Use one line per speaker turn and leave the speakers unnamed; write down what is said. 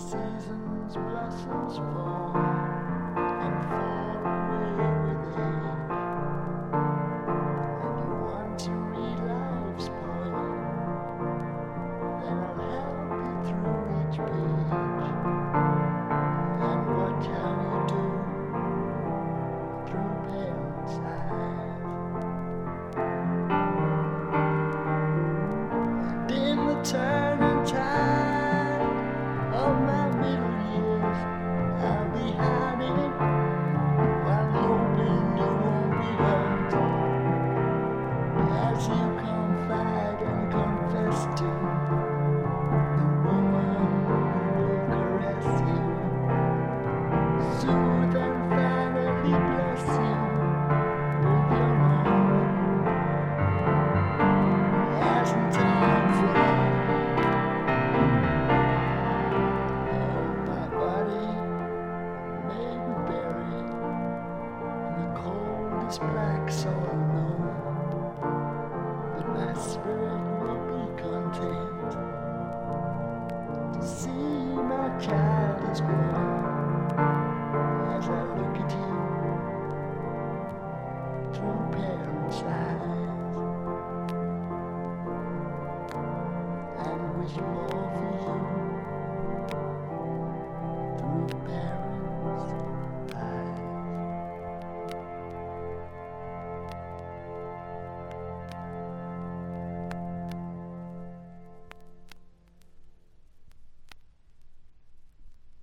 seasons blossoms fall and fall away with age, and you want to read life's poem, then I'll help you through each page and watch how you do through parents' eyes. And in the turning tide of my middle years, I'll be hiding while hoping you won't be hurt, as you confide and confess to the woman who will caress you, soothe and finally bless you with your own. As in time flies, my body may be buried in the coldest black soil known, but my spirit will be content to see my child is grown as I look at you through parents' eyes and wish more for you